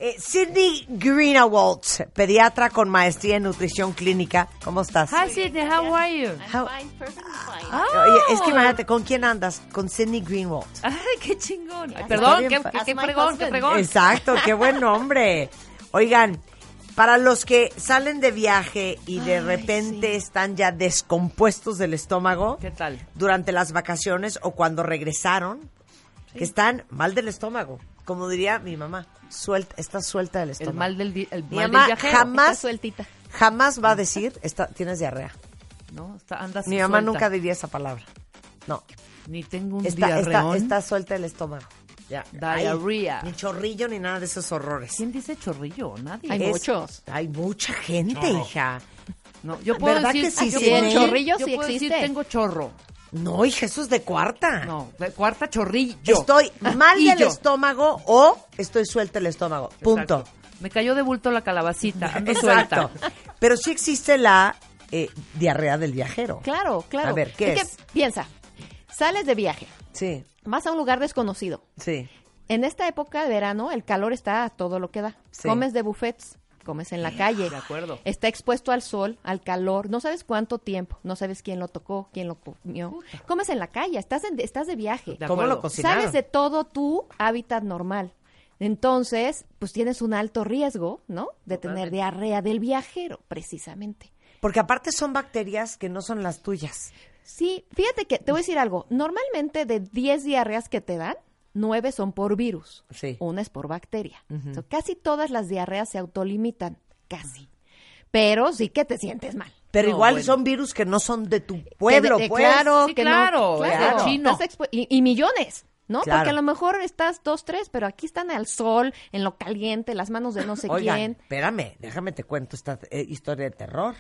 Sydney Greenawalt, pediatra con maestría en nutrición clínica. ¿Cómo estás? Hi, Sydney. How are you? Fine, perfectly fine. Oye, es que imagínate, ¿con quién andas? Con Sydney Greenawalt. Ay, qué chingón. Ay, Está perdón, bien qué my fregón, qué husband. fregón. Exacto, qué buen nombre. Oigan, para los que salen de viaje y de repente están ya descompuestos del estómago ¿Qué tal? durante las vacaciones o cuando regresaron, que están mal del estómago, como diría mi mamá, está suelta del estómago. El mal del Mi mal mamá del viajero. jamás- Está sueltita. Jamás va a decir, tienes diarrea. No, anda Mi mamá suelta. nunca diría esa palabra. No, Ni tengo un está diarreón. suelta el estómago. Ya. Diarrea. Ay, ni chorrillo ni nada de esos horrores. ¿Quién dice chorrillo? Nadie. Hay muchos. Hay mucha gente, hija. No, yo puedo ¿Verdad decir, que sí, yo sí, puedo el decir- chorrillo yo sí puedo decir, existe. tengo chorro. No, hija, eso es de cuarta. No, de cuarta chorrillo. Estoy mal Y del yo. estómago o estoy suelta el estómago. Punto. Exacto. Me cayó de bulto la calabacita. Ando Exacto. suelta. Pero sí existe la diarrea del viajero. Claro, claro. A ver, ¿qué es? Que, piensa, sales de viaje, Sí, vas a un lugar desconocido. sí. En esta época de verano, el calor está a todo lo que da. Sí. Comes de buffets, comes en la calle. De acuerdo. Está expuesto al sol, al calor. No sabes cuánto tiempo. No sabes quién lo tocó, quién lo comió. Comes en la calle, estás de viaje. De ¿Cómo acuerdo. lo cocinaron? Sales de todo tu hábitat normal. Entonces, pues tienes un alto riesgo, ¿no? De tener Totalmente. diarrea del viajero, precisamente. Porque aparte son bacterias que no son las tuyas. Sí, fíjate que te voy a decir algo. Normalmente de 10 diarreas que te dan, 9 son por virus. Sí. Una es por bacteria. So, casi todas las diarreas se autolimitan, casi. Pero sí que te sientes mal. Pero No, igual bueno. son virus que no son de tu pueblo, Que pues. Claro, Sí, que claro, no. Claro, es chino. Estás y millones, ¿no? Claro. Porque a lo mejor estás 2, 3, pero aquí están al sol, en lo caliente, las manos de no sé Oigan, quién. espérame, déjame te cuento esta historia de terror.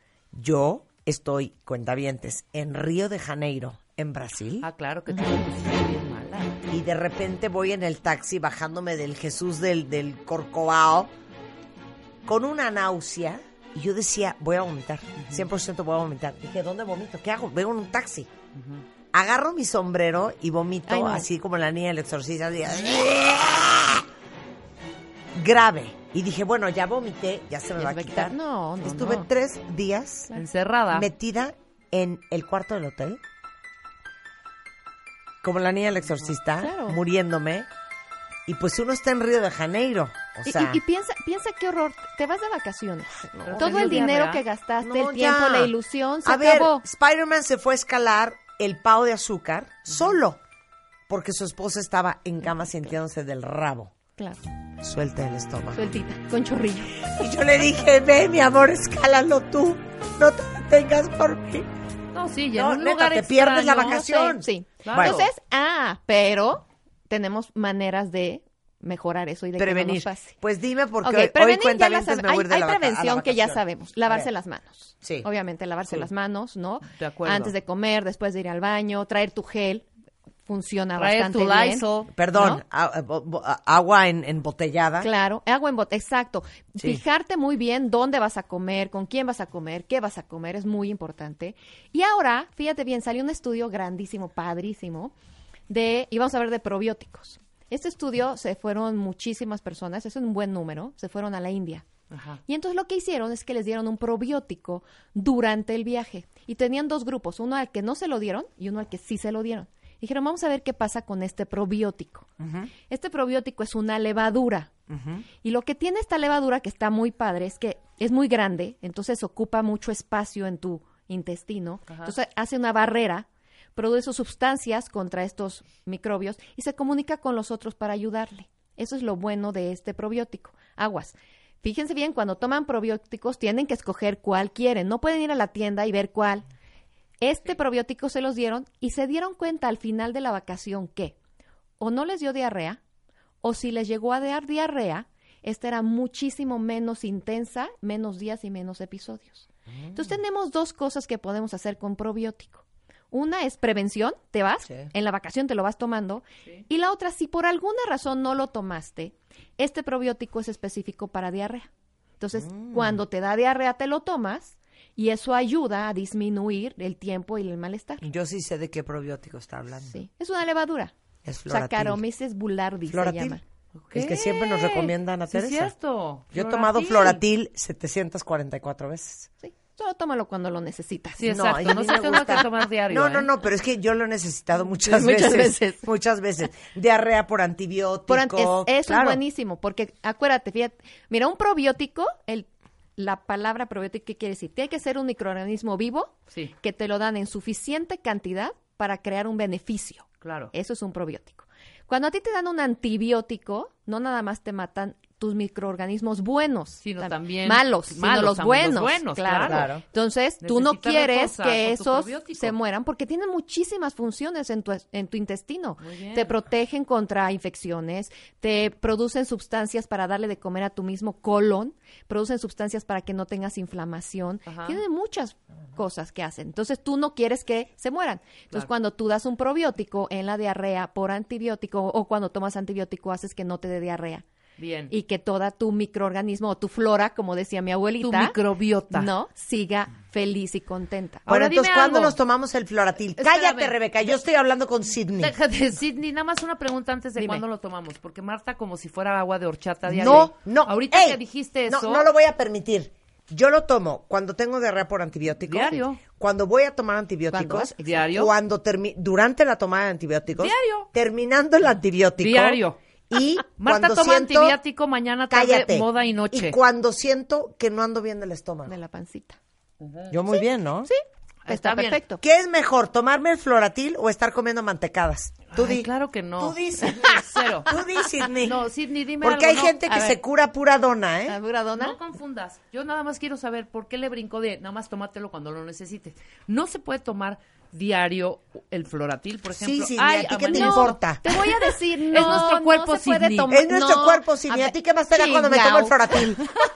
Yo estoy, cuentavientes, en Río de Janeiro, en Brasil, Ah, claro que te lo pusiste bien mala. y de repente voy en el taxi bajándome del Jesús del Corcovado con una náusea, y yo decía, voy a vomitar, 100% voy a vomitar. Dije, ¿dónde vomito? ¿Qué hago? Veo en un taxi. Agarro mi sombrero y vomito, Ay, no. así como la niña del exorcista, así, grave. Y dije, bueno, ya vomité, ya se me va a quitar. No. Estuve 3 días Encerrada. metida en el cuarto del hotel, como la niña del exorcista, Claro. muriéndome. Y pues uno está en Río de Janeiro. O sea, Y piensa qué horror. Te vas de vacaciones. no. Todo ¿Te el dio dinero diarrea? que gastaste, no, el tiempo, ya. la ilusión, se a ver, acabó. Spider-Man se fue a escalar el pao de azúcar solo, porque su esposa estaba en cama sintiéndose del rabo. Claro, Suelta el estómago. sueltita, con chorrillo. Y yo le dije, ve, mi amor, escálalo tú. No te detengas por mí. No, sí, y en No, un neta, lugar te pierdes la extraño. vacación. Sí. Claro. Entonces, pero tenemos maneras de mejorar eso y de Prevenir. que no nos pase. Pues dime, porque Ok, hoy prevenir cuenta ya la me sabe- voy a ir de hay la vaca- a la prevención que ya vacación. sabemos, A lavarse ver. las manos. Sí. Obviamente lavarse las manos, ¿no? De acuerdo. Antes de comer, después de ir al baño, traer tu gel, funciona Traer bastante tu bien. Lysol. Perdón, ¿No? agua embotellada. Claro, agua en bote, exacto. Sí. Fijarte muy bien dónde vas a comer, con quién vas a comer, qué vas a comer, es muy importante. Y ahora, fíjate bien, salió un estudio grandísimo, padrísimo, y vamos a ver de probióticos. Este estudio se fueron muchísimas personas, es un buen número, se fueron a la India. Ajá. Y entonces lo que hicieron es que les dieron un probiótico durante el viaje. Y tenían 2 grupos, uno al que no se lo dieron y uno al que sí se lo dieron. Dijeron, vamos a ver qué pasa con este probiótico. Este probiótico es una levadura. Y lo que tiene esta levadura, que está muy padre, es que es muy grande, entonces ocupa mucho espacio en tu intestino. Ajá. Entonces hace una barrera, produce sustancias contra estos microbios y se comunica con los otros para ayudarle. Eso es lo bueno de este probiótico. Aguas. Fíjense bien, cuando toman probióticos tienen que escoger cuál quieren. No pueden ir a la tienda y ver cuál. Este probiótico se los dieron y se dieron cuenta al final de la vacación que o no les dio diarrea o si les llegó a dar diarrea, esta era muchísimo menos intensa, menos días y menos episodios. Entonces tenemos 2 cosas que podemos hacer con probiótico. Una es prevención, te vas, Sí. en la vacación te lo vas tomando. Y la otra, si por alguna razón no lo tomaste, este probiótico es específico para diarrea. Entonces, cuando te da diarrea, te lo tomas y eso ayuda a disminuir el tiempo y el malestar. Yo sí sé de qué probiótico está hablando. Sí. Es una levadura. Es Floratil. Saccharomyces boulardii se Floratil. llama. Ok. El que siempre nos recomiendan a Sí, Teresa. cierto. Yo he tomado Floratil 744 veces. Sí, solo tómalo cuando lo necesitas. Sí, y exacto. a No mí se me tenga que gusta- tomar diario. No, pero es que yo lo he necesitado muchas Muchas veces. veces. Muchas veces. Diarrea por antibiótico. Eso claro. es buenísimo, porque acuérdate, fíjate, mira, un probiótico, la palabra probiótico, ¿qué quiere decir? Tiene que ser un microorganismo vivo Sí, que te lo dan en suficiente cantidad para crear un beneficio. claro. Eso es un probiótico. Cuando a ti te dan un antibiótico, no nada más te matan tus microorganismos buenos, Sino también malos, sino malos, los también buenos. los buenos, claro. claro. Entonces, tú no Necesitas quieres reforzar que con tu esos probiótico. se mueran porque tienen muchísimas funciones en tu intestino. Muy bien. Te protegen contra infecciones, te producen sustancias para darle de comer a tu mismo colon, producen sustancias para que no tengas inflamación. Ajá. Tienen muchas cosas que hacen. Entonces, tú no quieres que se mueran. Entonces, Claro. cuando tú das un probiótico en la diarrea por antibiótico o cuando tomas antibiótico, haces que no te dé diarrea Bien. y que toda tu microorganismo o tu flora, como decía mi abuelita, Tu microbiota. no siga feliz y contenta. Bueno, Ahora entonces, dime ¿cuándo algo. nos tomamos el Floratil? Espérame. Cállate, Rebeca, yo estoy hablando con Sidney. Déjate, Sidney, nada más una pregunta antes de Dime. cuándo lo tomamos, porque Marta como si fuera agua de horchata No, diaria. no. Ahorita Ey, que dijiste eso, No lo voy a permitir. Yo lo tomo cuando tengo diarrea por antibióticos. Diario. Cuando voy a tomar antibióticos. ¿Cuándo? Diario. Cuando durante la toma de antibióticos. Diario. Terminando el antibiótico. Diario. Y Marta cuando toma siento, antibiótico mañana, tarde, cállate. moda y noche. Y cuando siento que no ando bien del estómago. De la pancita. Yo muy bien, ¿no? Sí, Está está bien. perfecto. ¿Qué es mejor, tomarme el Floratil o estar comiendo mantecadas? Tú Ay, di. claro que no. Tú di, Sidney. Cero. Tú di, Sidney. No, Sidney, dime Porque algo, hay no. gente A que ver. se cura pura dona, ¿eh? ¿La dura dona? No confundas. Yo nada más quiero saber por qué le brincó de nada más tómatelo cuando lo necesites. No se puede tomar diario el Floratil, por ejemplo. Sí, Sidney, ¿a ti qué te amaneció. importa? Te voy a decir, no, nuestro cuerpo, no se puede Sidney. tomar. Es nuestro no. cuerpo, Sidney. ¿A ver, ti qué más te da cuando me tomo el chingao. Floratil?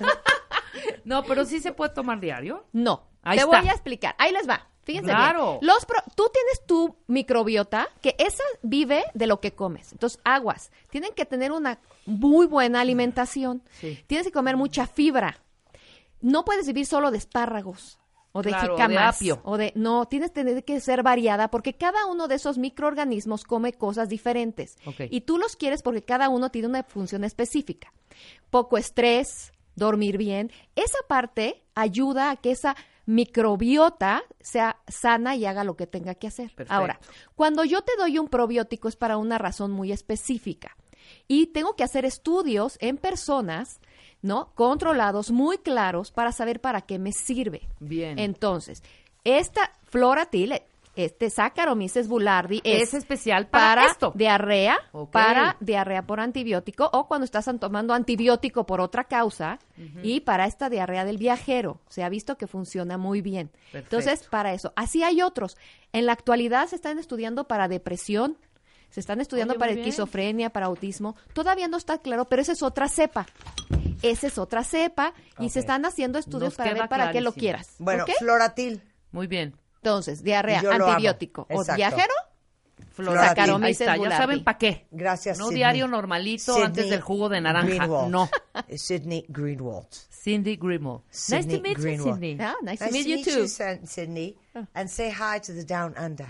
No, pero sí se puede tomar diario. No, Ahí te está. voy a explicar. Ahí les va. Fíjense Claro. bien. Tú tienes tu microbiota, que esa vive de lo que comes. Entonces, aguas. Tienen que tener una muy buena alimentación. Sí. Tienes que comer mucha fibra. No puedes vivir solo de espárragos o de Claro, jicamas. de apio. No, tienes que tener que ser variada porque cada uno de esos microorganismos come cosas diferentes. Ok. Y tú los quieres porque cada uno tiene una función específica. Poco estrés, dormir bien. Esa parte ayuda a que esa microbiota sea sana y haga lo que tenga que hacer. Perfecto. Ahora, cuando yo te doy un probiótico es para una razón muy específica y tengo que hacer estudios en personas, ¿no? Controlados, muy claros para saber para qué me sirve. Bien. Entonces, esta Floratil, Saccharomyces boulardii Es especial para esto. diarrea, Ok. para diarrea por antibiótico o cuando estás tomando antibiótico por otra causa y para esta diarrea del viajero. Se ha visto que funciona muy bien. Perfecto. Entonces, para eso. Así hay otros. En la actualidad se están estudiando para depresión, se están estudiando Oye, para muy bien. esquizofrenia, para autismo. Todavía no está claro, pero esa es otra cepa. Esa es otra cepa y se están haciendo estudios Nos para queda ver para qué lo clarísimo. quieras. Bueno, ¿Ok? Floratil. Muy bien. Entonces, diarrea, Yo lo amo. antibiótico o Exacto. viajero, Floratil. Saccharomyces Ahí está, ya boulardii. saben para qué. Gracias, No Sidney. diario normalito Sidney antes del jugo de naranja. Greenwald. No. Sidney Greenwald. Cindy Grimble. Nice Sidney to meet you, Greenwald. Sidney. Ah, nice to meet you too. Sidney. And say hi to the Down Under.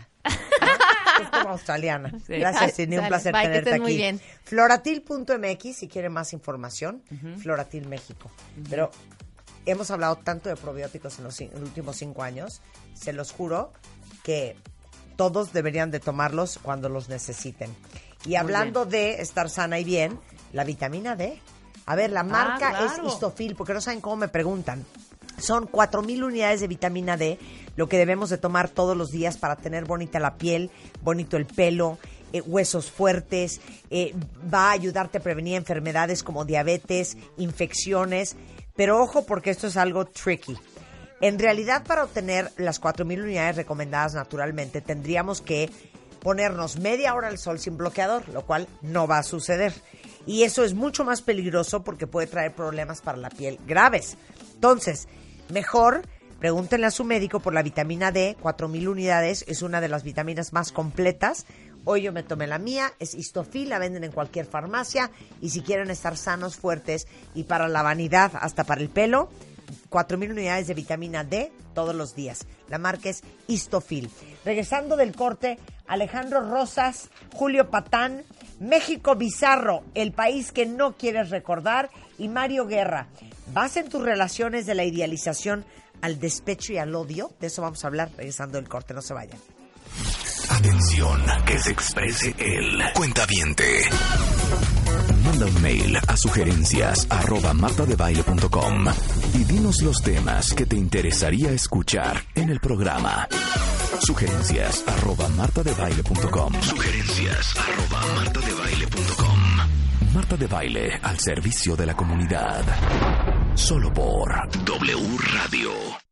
Es como australiana. Sí. Gracias, Sidney. Un Sale. placer Bye, que tenerte estés aquí. muy bien. Floratil.mx si quieren más información. Floratil México. Pero hemos hablado tanto de probióticos en los últimos 5 años. Se los juro que todos deberían de tomarlos cuando los necesiten. Y hablando de estar sana y bien, la vitamina D. A ver, la marca claro. es Histofil, porque no saben cómo me preguntan. Son 4,000 unidades de vitamina D, lo que debemos de tomar todos los días para tener bonita la piel, bonito el pelo, huesos fuertes, va a ayudarte a prevenir enfermedades como diabetes, infecciones, pero ojo porque esto es algo tricky. En realidad, para obtener las 4,000 unidades recomendadas naturalmente, tendríamos que ponernos media hora al sol sin bloqueador, lo cual no va a suceder. Y eso es mucho más peligroso porque puede traer problemas para la piel graves. Entonces, mejor pregúntenle a su médico por la vitamina D. 4,000 unidades es una de las vitaminas más completas. Hoy yo me tomé la mía, es Histofil, la venden en cualquier farmacia. Y si quieren estar sanos, fuertes y para la vanidad, hasta para el pelo, 4,000 unidades de vitamina D todos los días. La marca es Histofil. Regresando del corte, Alejandro Rosas, Julio Patán, México Bizarro, el país que no quieres recordar, y Mario Guerra. ¿Vas en tus relaciones de la idealización al despecho y al odio? De eso vamos a hablar regresando del corte, no se vayan. Atención, que se exprese el cuentaviente. Manda un mail a sugerencias@martadebaile.com y dinos los temas que te interesaría escuchar en el programa. Sugerencias@martadebaile.com. Sugerencias@martadebaile.com. Marta de Baile, al servicio de la comunidad. Solo por W Radio.